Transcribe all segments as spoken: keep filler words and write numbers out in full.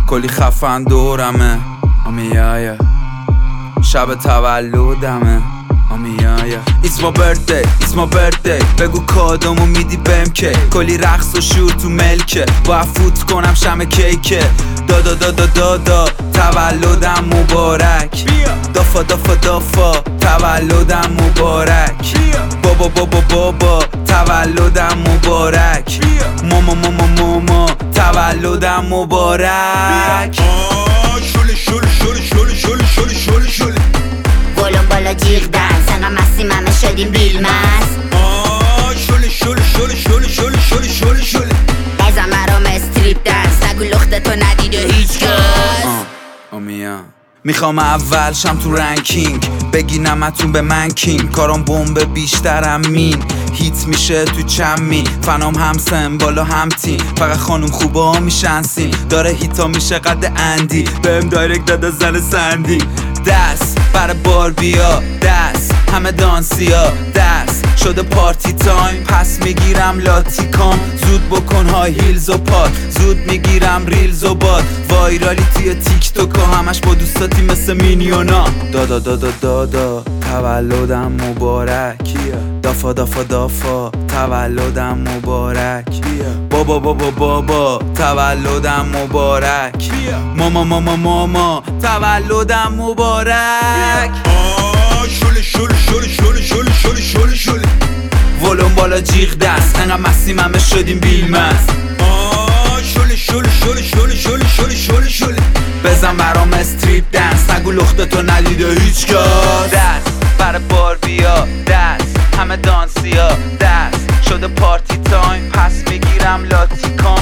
کلی خفن دورمه آمیایه شب تولدمه آمیایه It's my birthday, it's my birthday بگو کادومو میدی بهم که کلی رقص و شور تو ملکه باید فوت کنم شم کیکه دادا دادا دادا تولدم مبارک دافا دافا دافا تولدم مبارک بابا بابا بابا تولدم مبارک ماما ماما ماما تولدم مبارک شله شله شله شله شله شله شله شله ولوم بالا جیغ دنس انقا مستیم همه شدیم بیلمست شله شله شله شله شله شله شله شله بزن برام استریپ دنس نگو لختتو ندیده هیچ کس آمیا میخوام اول شم تو رنکینگ بگی نمتون به من کین کارم بمب بیشترم مین هیت میشه تو چمین فنام هم سن بالا هم تیم فقط خانوم خوبه ها میشن سین داره هیتا میشه قد اندی بهم دایرکت داده زن سندی دست بر باربیا دست همه دانسیا دست شده پارتی تایم پس میگیرم لاتیکام زود بکن های هیلز و پاد زود میگیرم ریلز و باد وایرالی توی تیک توک و همش با دوستاتی مثل مینیونا دادا دادا دادا تولدم مبارک دافا دافا دافا تولدم مبارک بابا بابا بابا تولدم مبارک ماما ماما ماما تولدم مبارک شله شله شله شله شله شله شله شله ولوم بالا جیغ دست انقا مستیم همه شدیم بیلمست شله شله شله شله شله شله شله شله بزن برام استریپ دنس نگو لختتو ندیده هیچ کس دست بر باربیا دست همه دانسیا دست شده پارتی تایم پس میگیرم لاتیکام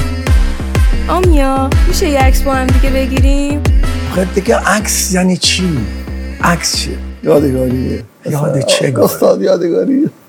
آمیا میشه یه عکس با هم دیگه بگیریم؟ آخه دیگه عکس یعنی چی؟ عکس چیه؟ یادگاریه. یاد چه؟ استاد یادگاریه.